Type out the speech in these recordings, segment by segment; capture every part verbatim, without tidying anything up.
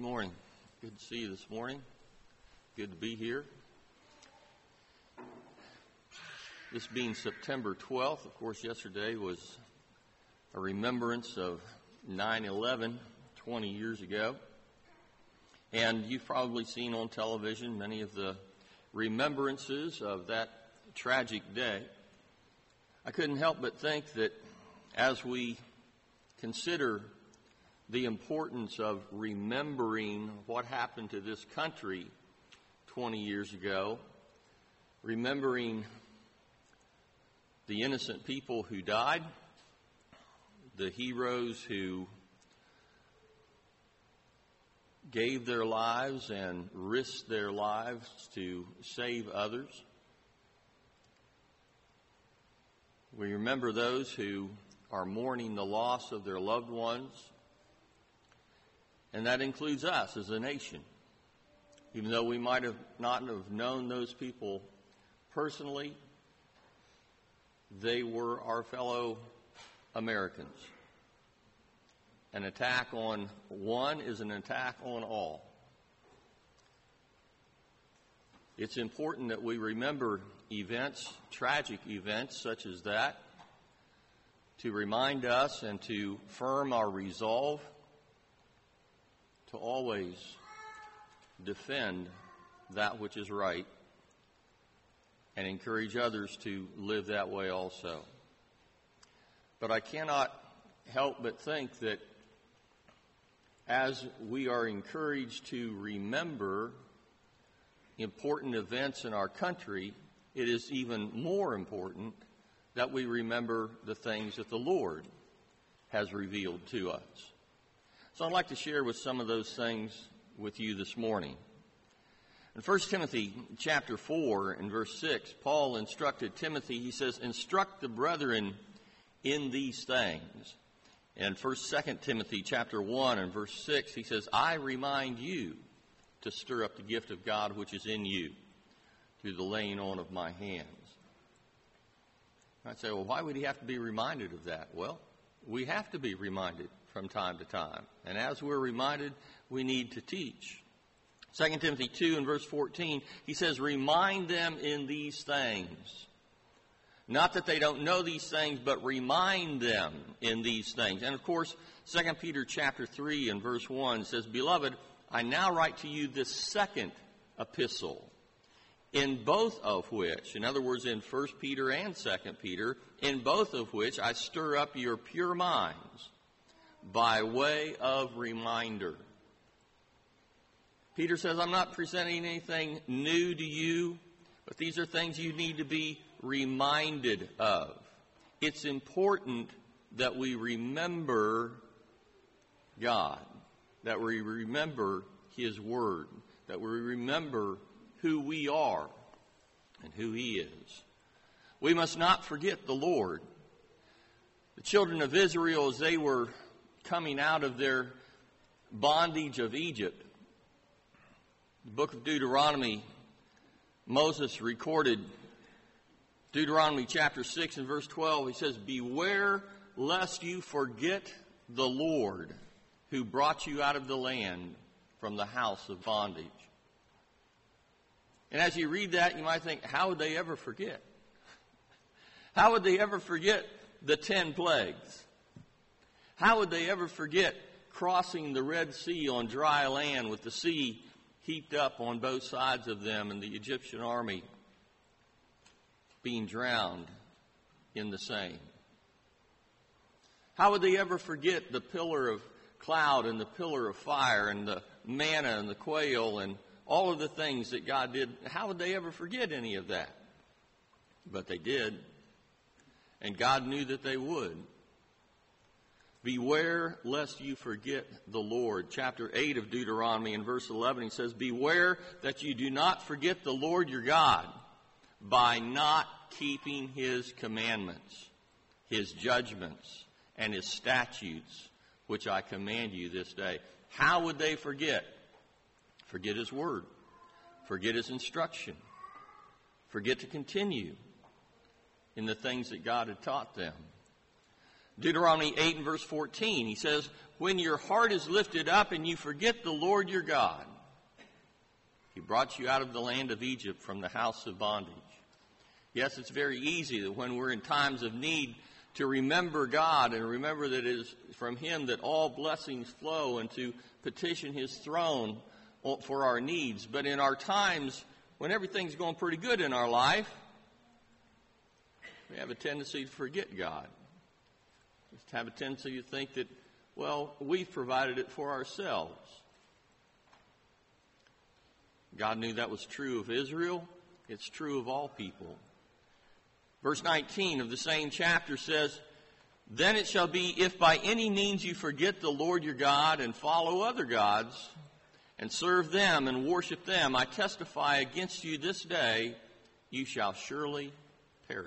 morning. Good to see you this morning. Good to be here. This being September twelfth, of course, yesterday was a remembrance of nine eleven, twenty years ago. And you've probably seen on television many of the remembrances of that tragic day. I couldn't help but think that as we consider the importance of remembering what happened to this country twenty years ago, remembering the innocent people who died, the heroes who gave their lives and risked their lives to save others. We remember those who are mourning the loss of their loved ones, and that includes us as a nation. Even though we might have not have known those people personally, they were our fellow Americans. An attack on one is an attack on all. It's important that we remember events, tragic events such as that, to remind us and to firm our resolve to always defend that which is right and encourage others to live that way also. But I cannot help but think that as we are encouraged to remember important events in our country, it is even more important that we remember the things that the Lord has revealed to us. So I'd like to share with some of those things with you this morning. In First Timothy chapter four and verse six, Paul instructed Timothy, he says, instruct the brethren in these things. And First, Second Timothy chapter one and verse six, he says, I remind you to stir up the gift of God which is in you through the laying on of my hands. I'd say, well, why would he have to be reminded of that? Well, we have to be reminded from time to time. And as we're reminded, we need to teach. Second Timothy two and verse fourteen, he says, remind them in these things. Not that they don't know these things, but remind them in these things. And of course, Second Peter chapter three and verse one says, Beloved, I now write to you this second epistle, in both of which, in other words, in First Peter and Second Peter, in both of which I stir up your pure minds by way of reminder. Peter says, I'm not presenting anything new to you, but these are things you need to be reminded of. It's important that we remember God, that we remember His Word, that we remember who we are and who He is. We must not forget the Lord. The children of Israel, as they were coming out of their bondage of Egypt, the book of Deuteronomy, Moses recorded Deuteronomy chapter six and verse twelve. He says, beware lest you forget the Lord who brought you out of the land from the house of bondage. And as you read that, you might think, how would they ever forget? How would they ever forget the ten plagues? How would they ever forget crossing the Red Sea on dry land with the sea heaped up on both sides of them and the Egyptian army being drowned in the same? How would they ever forget the pillar of cloud and the pillar of fire and the manna and the quail and all of the things that God did? How would they ever forget any of that? But they did. And God knew that they would. Beware lest you forget the Lord. Chapter eight of Deuteronomy in verse eleven, he says, beware that you do not forget the Lord your God by not keeping His commandments, His judgments, and His statutes, which I command you this day. How would they forget? Forget His word. Forget His instruction. Forget to continue in the things that God had taught them. Deuteronomy eight and verse fourteen, he says, when your heart is lifted up and you forget the Lord your God, He brought you out of the land of Egypt from the house of bondage. Yes, it's very easy that when we're in times of need to remember God and remember that it is from Him that all blessings flow, and to petition His throne for our needs. But in our times when everything's going pretty good in our life, we have a tendency to forget God. We have a tendency to think that, well, we've provided it for ourselves. God knew that was true of Israel. It's true of all people. Verse nineteen of the same chapter says, then it shall be, if by any means you forget the Lord your God and follow other gods and serve them and worship them, I testify against you this day, you shall surely perish.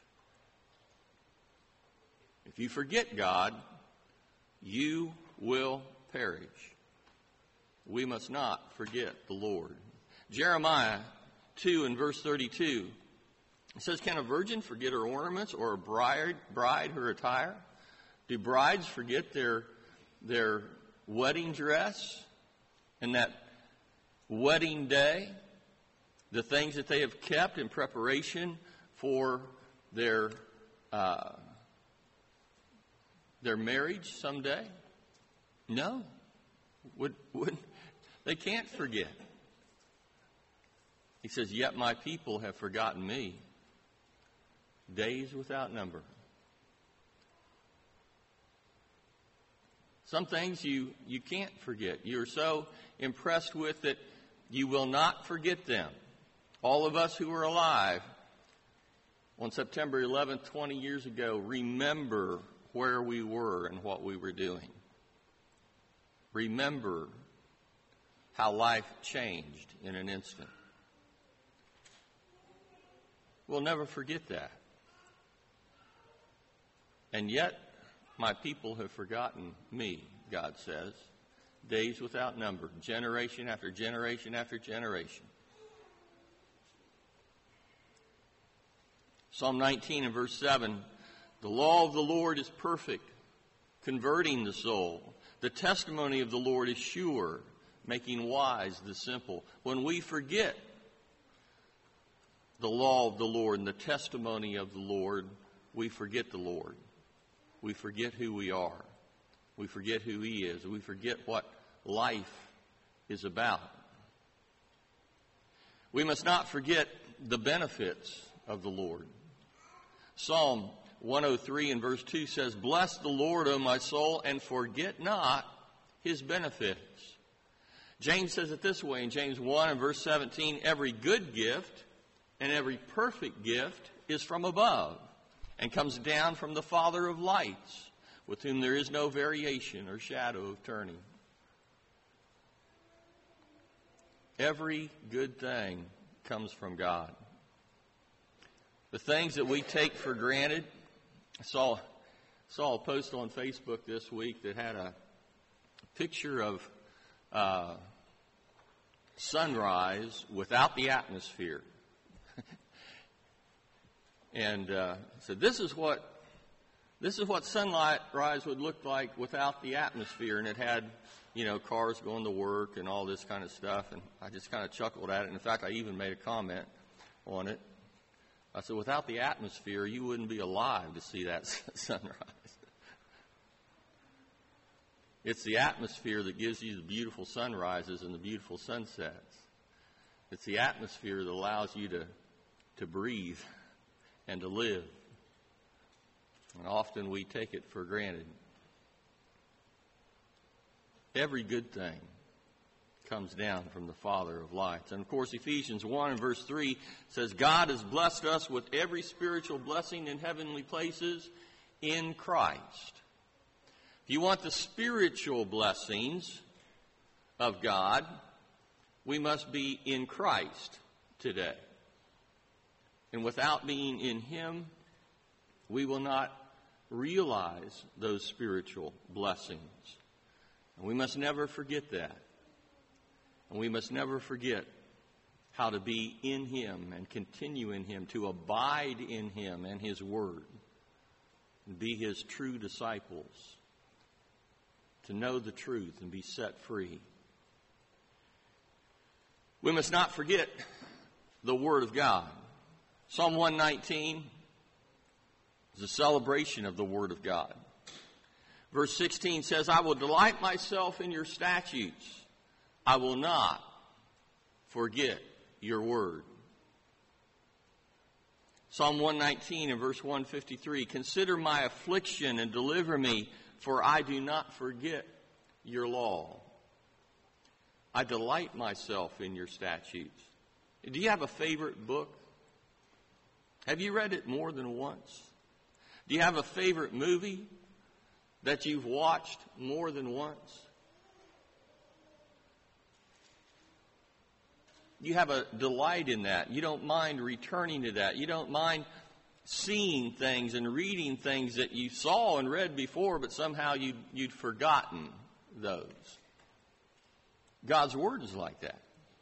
If you forget God, you will perish. We must not forget the Lord. Jeremiah two and verse thirty-two. It says, can a virgin forget her ornaments, or a bride, bride her attire? Do brides forget their, their wedding dress and that wedding day? The things that they have kept in preparation for their, uh, their marriage someday? No. Would, would, they can't forget. He says, yet my people have forgotten me, days without number. Some things you, you can't forget. You're so impressed with that you will not forget them. All of us who are alive on September eleventh, twenty years ago, remember where we were and what we were doing. Remember how life changed in an instant. We'll never forget that. And yet, my people have forgotten me, God says, days without number, generation after generation after generation. Psalm nineteen and verse seven, the law of the Lord is perfect, converting the soul. The testimony of the Lord is sure, making wise the simple. When we forget the law of the Lord and the testimony of the Lord, we forget the Lord. We forget who we are. We forget who He is. We forget what life is about. We must not forget the benefits of the Lord. Psalm one oh three and verse two says, bless the Lord, O my soul, and forget not His benefits. James says it this way in James one and verse seventeen, every good gift and every perfect gift is from above, and comes down from the Father of lights, with whom there is no variation or shadow of turning. Every good thing comes from God. The things that we take for granted, I saw, saw a post on Facebook this week that had a picture of uh, sunrise without the atmosphere. And uh, said, this is what this is what sunrise would look like without the atmosphere. And it had, you know, cars going to work and all this kind of stuff. And I just kind of chuckled at it. And in fact, I even made a comment on it. I said, without the atmosphere, you wouldn't be alive to see that sunrise. It's the atmosphere that gives you the beautiful sunrises and the beautiful sunsets. It's the atmosphere that allows you to, to breathe and to live. And often we take it for granted. Every good thing comes down from the Father of lights. And of course, Ephesians one and verse three says, God has blessed us with every spiritual blessing in heavenly places in Christ. If you want the spiritual blessings of God, we must be in Christ today. And without being in Him, we will not realize those spiritual blessings. And we must never forget that. And we must never forget how to be in Him and continue in Him, to abide in Him and His Word. and be His true disciples, to know the truth and be set free. We must not forget the Word of God. Psalm one nineteen is a celebration of the Word of God. Verse sixteen says, I will delight myself in your statutes. I will not forget your word. Psalm one nineteen and verse one fifty-three, consider my affliction and deliver me, for I do not forget your law. I delight myself in your statutes. Do you have a favorite book? Have you read it more than once? Do you have a favorite movie that you've watched more than once? You have a delight in that. You don't mind returning to that. You don't mind seeing things and reading things that you saw and read before, but somehow you'd, you'd forgotten those. God's Word is like that.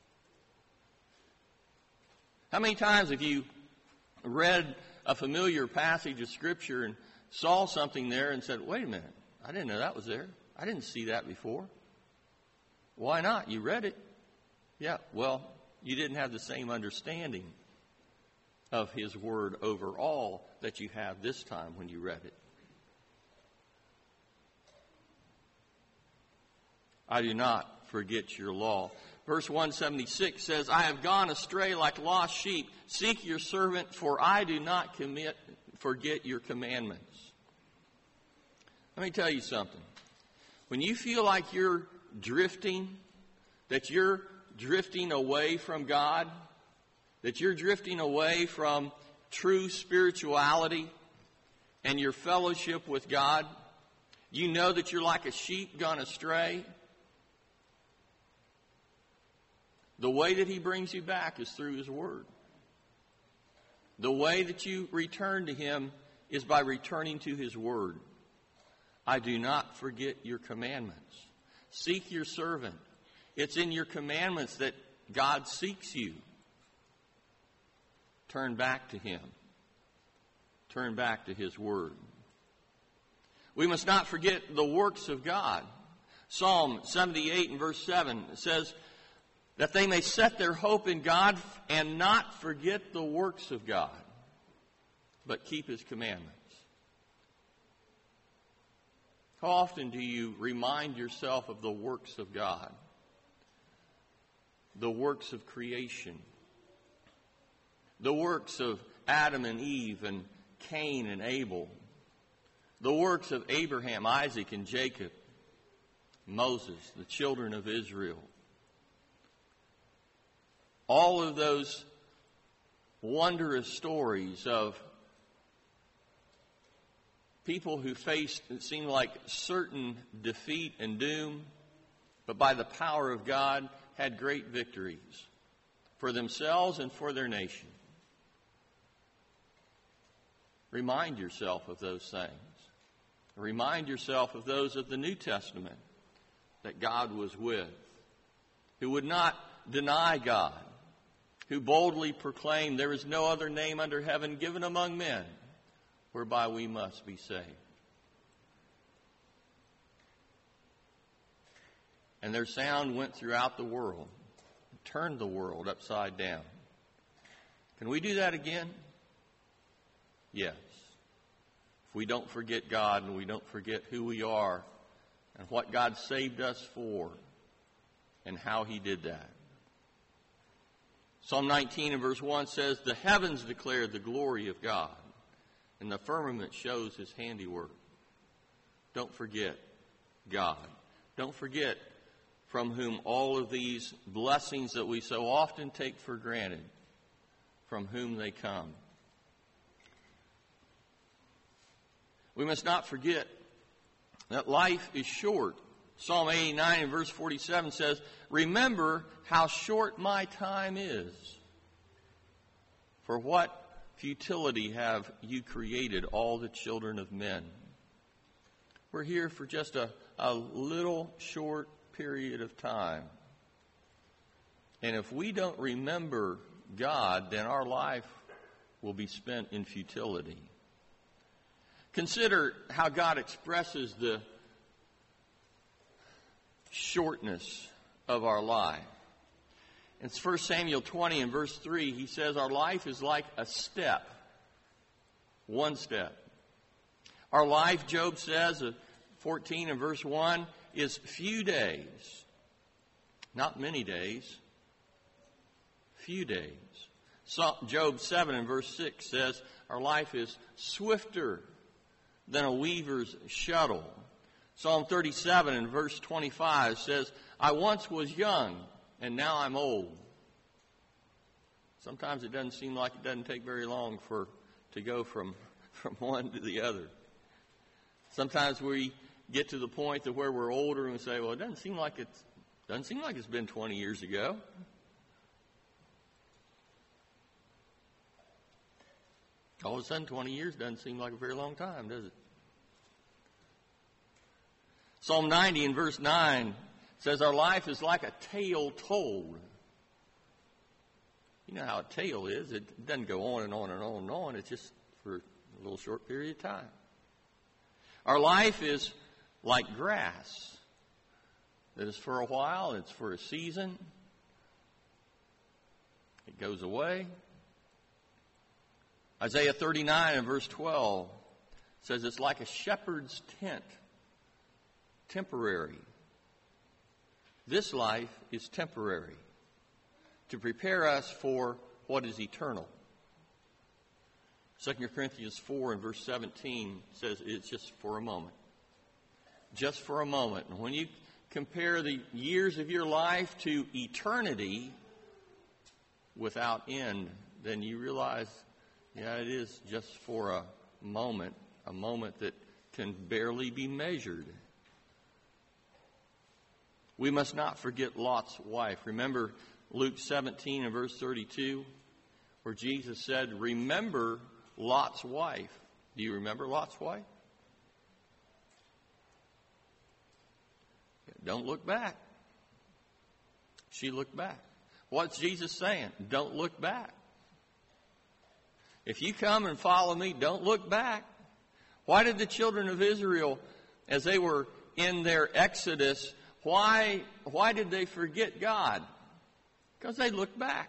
How many times have you read a familiar passage of Scripture and saw something there and said, wait a minute, I didn't know that was there. I didn't see that before. Why not? You read it. Yeah, well, you didn't have the same understanding of His Word overall that you have this time when you read it. I do not forget your law. Verse one seventy-six says, I have gone astray like lost sheep. Seek your servant, for I do not commit, forget your commandments. Let me tell you something. When you feel like you're drifting, that you're drifting away from God, that you're drifting away from true spirituality and your fellowship with God, you know that you're like a sheep gone astray. The way that He brings you back is through His Word. The way that you return to Him is by returning to His Word. I do not forget your commandments. Seek your servant. It's in your commandments that God seeks you. Turn back to Him. Turn back to His Word. We must not forget the works of God. Psalm seventy-eight and verse seven says, that they may set their hope in God and not forget the works of God, but keep His commandments. How often do you remind yourself of the works of God? The works of creation. The works of Adam and Eve and Cain and Abel. The works of Abraham, Isaac, and Jacob. Moses, the children of Israel. All of those wondrous stories of people who faced, it seemed like, certain defeat and doom, but by the power of God had great victories for themselves and for their nation. Remind yourself of those things. Remind yourself of those of the New Testament that God was with, who would not deny God, who boldly proclaimed, there is no other name under heaven given among men whereby we must be saved. And their sound went throughout the world, turned the world upside down. Can we do that again? Yes. If we don't forget God and we don't forget who we are and what God saved us for and how He did that. Psalm nineteen and verse one says, the heavens declare the glory of God, and the firmament shows His handiwork. Don't forget God. Don't forget from whom all of these blessings that we so often take for granted, from whom they come. We must not forget that life is short. Psalm eighty-nine and verse forty-seven says, remember how short my time is. For what futility have you created all the children of men? We're here for just a, a little short period of time. And if we don't remember God, then our life will be spent in futility. Consider how God expresses the shortness of our life. In First Samuel twenty and verse three, he says our life is like a step. One step. Our life, Job says, uh, fourteen and verse one, is few days. Not many days. Few days. So, Job seven and verse six says our life is swifter than a weaver's shuttle. Psalm thirty-seven and verse twenty-five says, I once was young, and now I'm old. Sometimes it doesn't seem like it doesn't take very long for to go from, from one to the other. Sometimes we get to the point that where we're older and we say, well, it doesn't seem like it's doesn't seem like it's been twenty years ago. All of a sudden, twenty years doesn't seem like a very long time, does it? Psalm ninety in verse nine says our life is like a tale told. You know how a tale is. It doesn't go on and on and on and on. It's just for a little short period of time. Our life is like grass. That is for a while. It's for a season. It goes away. Isaiah thirty-nine and verse twelve says it's like a shepherd's tent. Temporary. This life is temporary to prepare us for what is eternal. Second Corinthians four and verse seventeen says it's just for a moment. Just for a moment. And when you compare the years of your life to eternity without end, then you realize, yeah, it is just for a moment, a moment that can barely be measured. We must not forget Lot's wife. Remember Luke seventeen and verse thirty-two, where Jesus said, remember Lot's wife. Do you remember Lot's wife? Don't look back. She looked back. What's Jesus saying? Don't look back. If you come and follow me, don't look back. Why did the children of Israel, as they were in their exodus, why, why did they forget God? Because they looked back.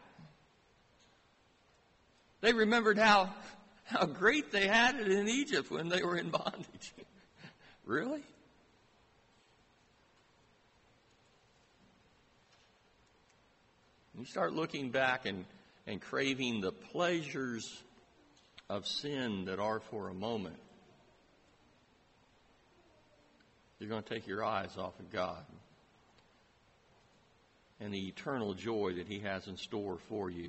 They remembered how, how great they had it in Egypt when they were in bondage. Really? You start looking back and, and craving the pleasures of sin that are for a moment. You're going to take your eyes off of God and the eternal joy that He has in store for you.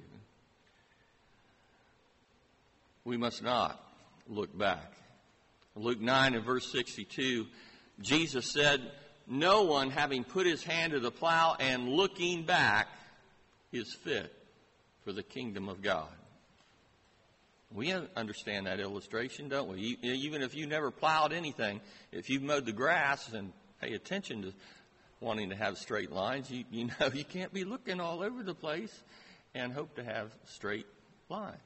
We must not look back. Luke nine and verse sixty-two, Jesus said, no one having put his hand to the plow and looking back is fit for the kingdom of God. We understand that illustration, don't we? Even if you never plowed anything, if you've mowed the grass and pay attention to wanting to have straight lines, you, you know you can't be looking all over the place and hope to have straight lines.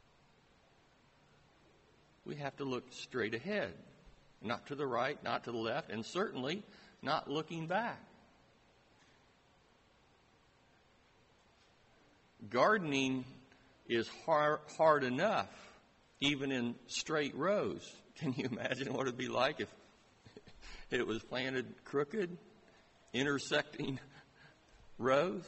We have to look straight ahead, not to the right, not to the left, and certainly not looking back. Gardening is hard, hard enough, even in straight rows. Can you imagine what it would be like if it was planted crooked, intersecting rows?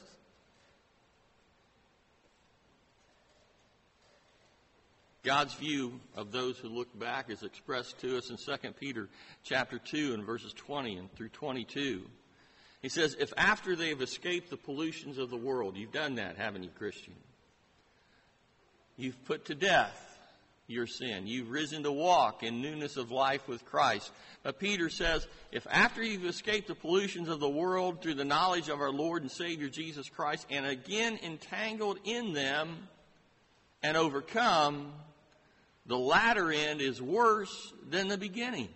God's view of those who look back is expressed to us in Second Peter chapter two and verses twenty and through twenty-two. He says, if after they have escaped the pollutions of the world, you've done that, haven't you, Christian? You've put to death your sin. You've risen to walk in newness of life with Christ. But Peter says, if after you've escaped the pollutions of the world through the knowledge of our Lord and Savior Jesus Christ, and again entangled in them and overcome, the latter end is worse than the beginning.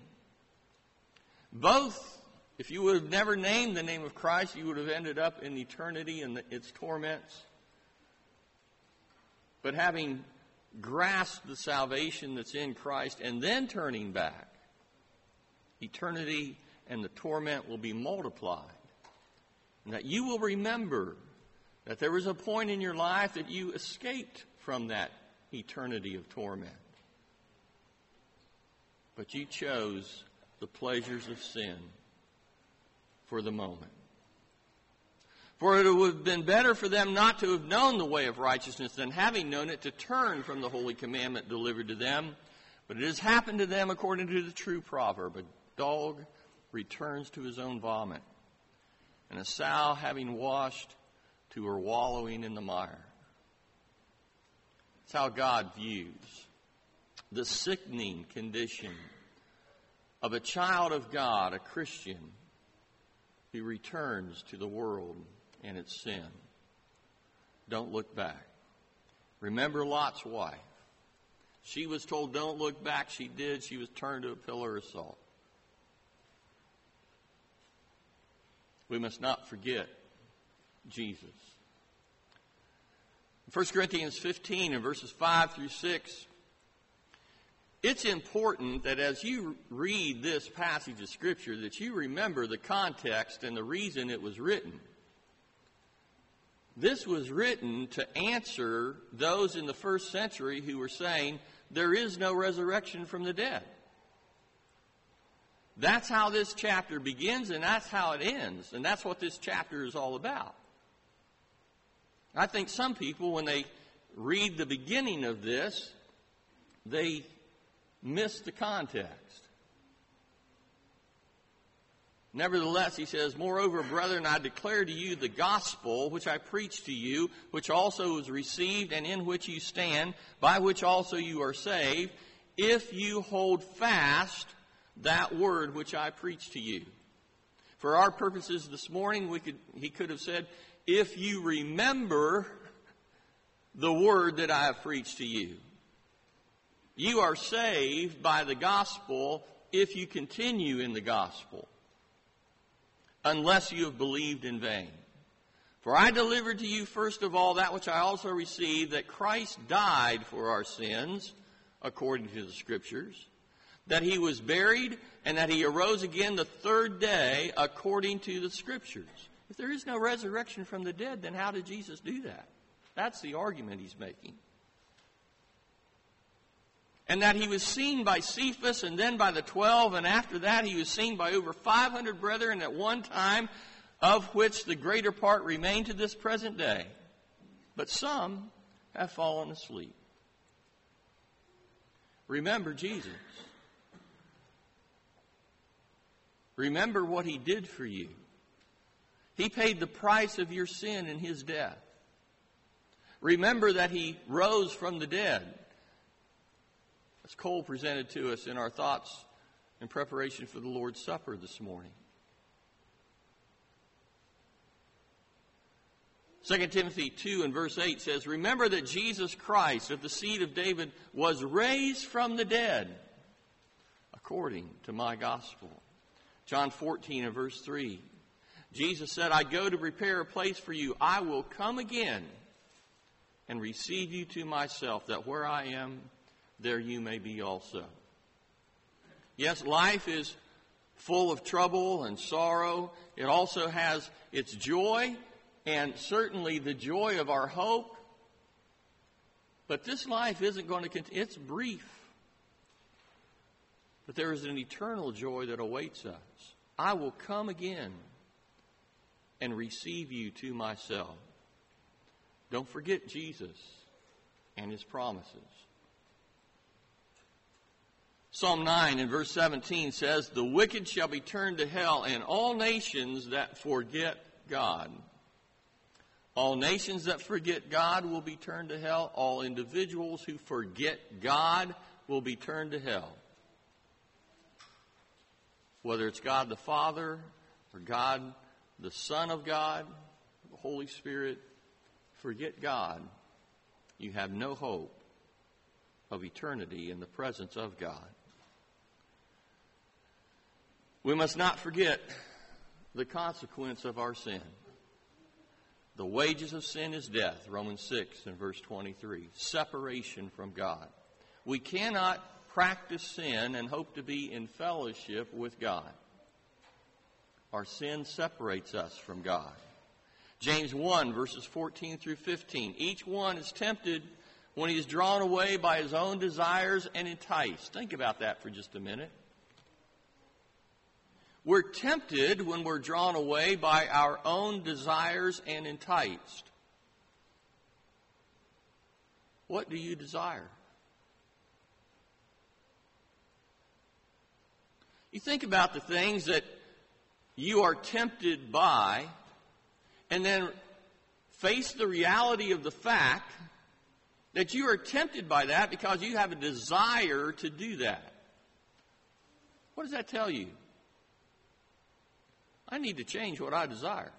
Both, if you would have never named the name of Christ, you would have ended up in eternity and its torments. But having grasp the salvation that's in Christ and then turning back, eternity and the torment will be multiplied. And that you will remember that there was a point in your life that you escaped from that eternity of torment. But you chose the pleasures of sin for the moment. For it would have been better for them not to have known the way of righteousness than, having known it, to turn from the holy commandment delivered to them. But it has happened to them according to the true proverb: a dog returns to his own vomit, and a sow, having washed, to her wallowing in the mire. That's how God views the sickening condition of a child of God, a Christian, who returns to the world and its sin. Don't look back. Remember Lot's wife. She was told, don't look back. She did. She was turned to a pillar of salt. We must not forget Jesus. In First Corinthians fifteen, in verses five through six, it's important that as you read this passage of Scripture, that you remember the context and the reason it was written. This was written to answer those in the first century who were saying, there is no resurrection from the dead. That's how this chapter begins, and that's how it ends. And that's what this chapter is all about. I think some people, when they read the beginning of this, they miss the context. Nevertheless, he says, moreover, brethren, I declare to you the gospel which I preached to you, which also was received and in which you stand, by which also you are saved, if you hold fast that word which I preached to you. For our purposes this morning, we could, he could have said, if you remember the word that I have preached to you. You are saved by the gospel if you continue in the gospel, unless you have believed in vain. For I delivered to you first of all that which I also received, that Christ died for our sins, according to the Scriptures, that he was buried, and that he arose again the third day, according to the Scriptures. If there is no resurrection from the dead, then how did Jesus do that? That's the argument he's making. And that he was seen by Cephas and then by the twelve, and after that he was seen by over five hundred brethren at one time, of which the greater part remain to this present day. But some have fallen asleep. Remember Jesus. Remember what he did for you. He paid the price of your sin in his death. Remember that he rose from the dead. As Cole presented to us in our thoughts in preparation for the Lord's Supper this morning. Second Timothy two and verse eight says, remember that Jesus Christ of the seed of David was raised from the dead according to my gospel. John fourteen and verse three. Jesus said, I go to prepare a place for you. I will come again and receive you to myself, that where I am, there you may be also. Yes, life is full of trouble and sorrow. It also has its joy, and certainly the joy of our hope. But this life isn't going to continue. It's brief. But there is an eternal joy that awaits us. I will come again and receive you to myself. Don't forget Jesus and his promises. Psalm nine and verse seventeen says, the wicked shall be turned to hell, and all nations that forget God. All nations that forget God will be turned to hell. All individuals who forget God will be turned to hell. Whether it's God the Father or God the Son of God, the Holy Spirit, forget God, you have no hope of eternity in the presence of God. We must not forget the consequence of our sin. The wages of sin is death, Romans six and verse twenty-three. Separation from God. We cannot practice sin and hope to be in fellowship with God. Our sin separates us from God. James one, verses fourteen through fifteen. Each one is tempted when he is drawn away by his own desires and enticed. Think about that for just a minute. We're tempted when we're drawn away by our own desires and enticed. What do you desire? You think about the things that you are tempted by, and then face the reality of the fact that you are tempted by that because you have a desire to do that. What does that tell you? I need to change what I desire.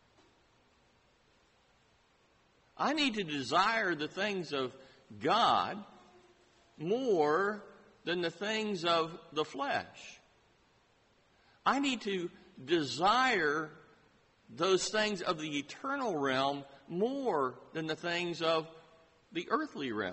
I need to desire the things of God more than the things of the flesh. I need to desire those things of the eternal realm more than the things of the earthly realm.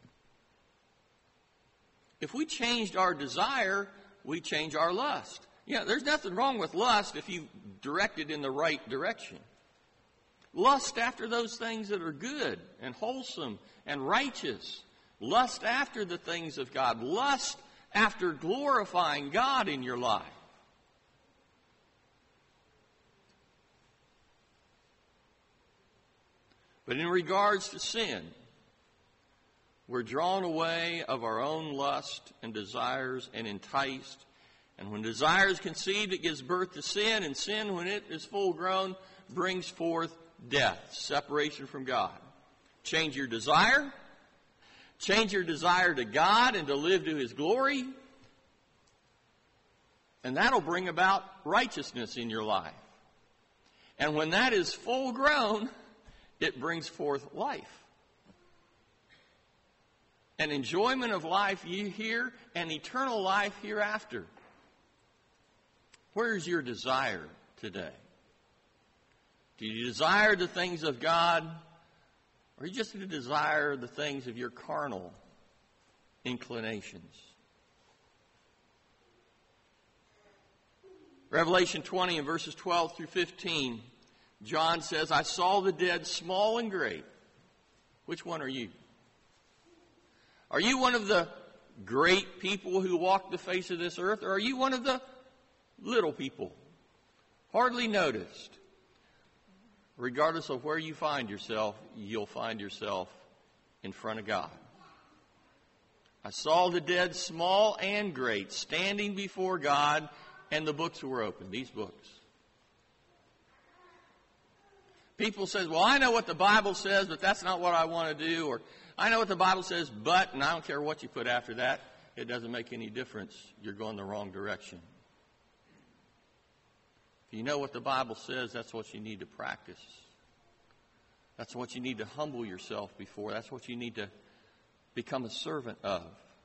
If we changed our desire, we change our lust. Yeah, there's nothing wrong with lust if you direct it in the right direction. Lust after those things that are good and wholesome and righteous. Lust after the things of God. Lust after glorifying God in your life. But in regards to sin, we're drawn away of our own lust and desires and enticed. And when desire is conceived, it gives birth to sin. And sin, when it is full grown, brings forth death, separation from God. Change your desire. Change your desire to God and to live to His glory. And that'll bring about righteousness in your life. And when that is full grown, it brings forth life. An enjoyment of life here and eternal life hereafter. Where's your desire today? Do you desire the things of God, or are you just going to desire the things of your carnal inclinations? Revelation twenty and verses twelve through fifteen, John says, I saw the dead, small and great. Which one are you? Are you one of the great people who walk the face of this earth, or are you one of the little people, hardly noticed? Regardless of where you find yourself, you'll find yourself in front of God. I saw the dead, small and great, standing before God, and the books were open, these books. People say, well, I know what the Bible says, but that's not what I want to do. Or I know what the Bible says, but, and I don't care what you put after that, it doesn't make any difference. You're going the wrong direction. If you know what the Bible says, that's what you need to practice. That's what you need to humble yourself before. That's what you need to become a servant of.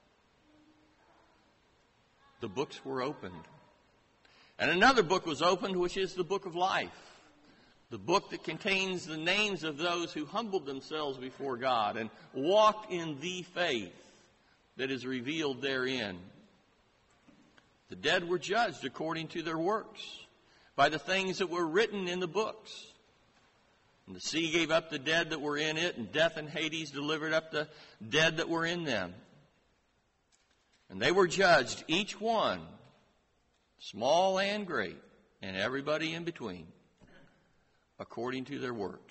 The books were opened. And another book was opened, which is the book of life. The book that contains the names of those who humbled themselves before God and walked in the faith that is revealed therein. The dead were judged according to their works, by the things that were written in the books. And the sea gave up the dead that were in it, and death and Hades delivered up the dead that were in them. And they were judged, each one, small and great, and everybody in between, according to their works.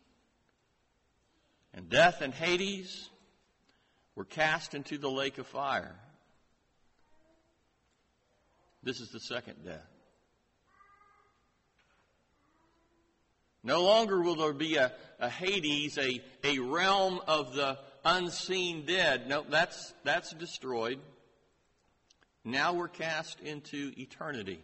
And death and Hades were cast into the lake of fire. This is the second death. No longer will there be a, a Hades, a, a realm of the unseen dead. No, that's, that's destroyed. Now we're cast into eternity.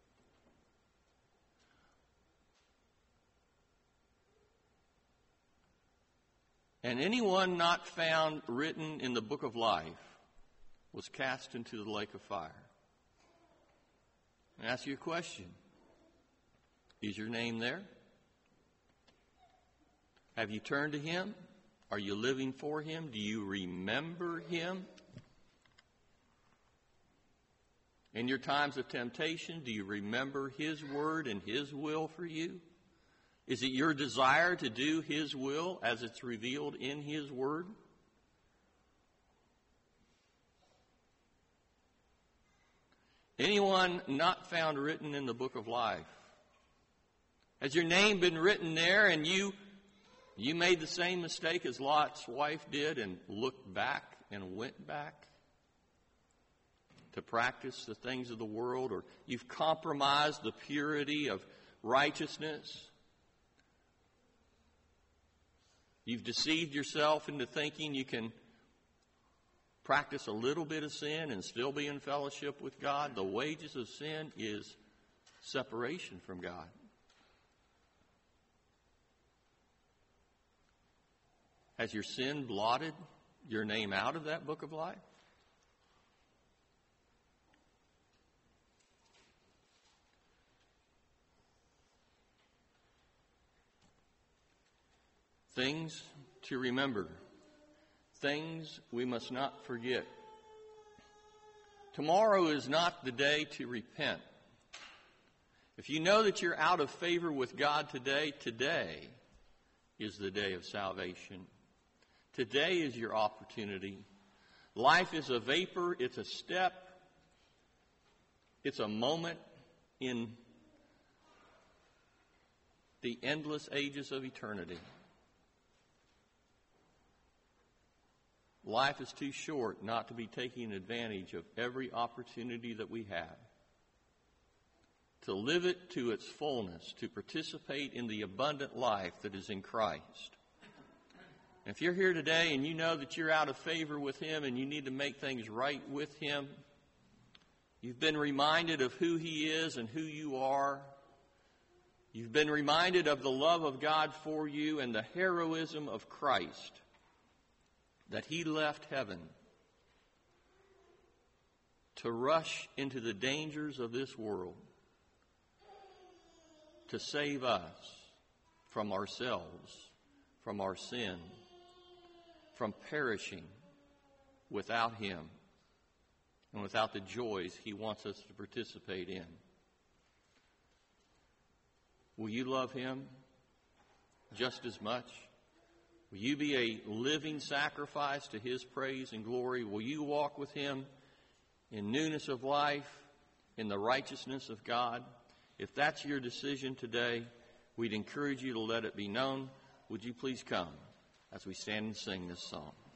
And anyone not found written in the book of life was cast into the lake of fire. I ask you a question. Is your name there? Have you turned to Him? Are you living for Him? Do you remember Him? In your times of temptation, do you remember His word and His will for you? Is it your desire to do His will as it's revealed in His word? Anyone not found written in the book of life? Has your name been written there and you you made the same mistake as Lot's wife did and looked back and went back to practice the things of the world, or you've compromised the purity of righteousness? You've deceived yourself into thinking you can practice a little bit of sin and still be in fellowship with God. The wages of sin is separation from God. Has your sin blotted your name out of that book of life? Things to remember. Things we must not forget. Tomorrow is not the day to repent. If you know that you're out of favor with God today, today is the day of salvation. Today is your opportunity. Life is a vapor. It's a step. It's a moment in the endless ages of eternity. Life is too short not to be taking advantage of every opportunity that we have, to live it to its fullness, to participate in the abundant life that is in Christ. If you're here today and you know that you're out of favor with Him and you need to make things right with Him, you've been reminded of who He is and who you are. You've been reminded of the love of God for you and the heroism of Christ, that He left heaven to rush into the dangers of this world to save us from ourselves, from our sin, from perishing without Him and without the joys He wants us to participate in. Will you love Him just as much? Will you be a living sacrifice to His praise and glory? Will you walk with Him in newness of life, in the righteousness of God? If that's your decision today, we'd encourage you to let it be known. Would you please come as we stand and sing this song?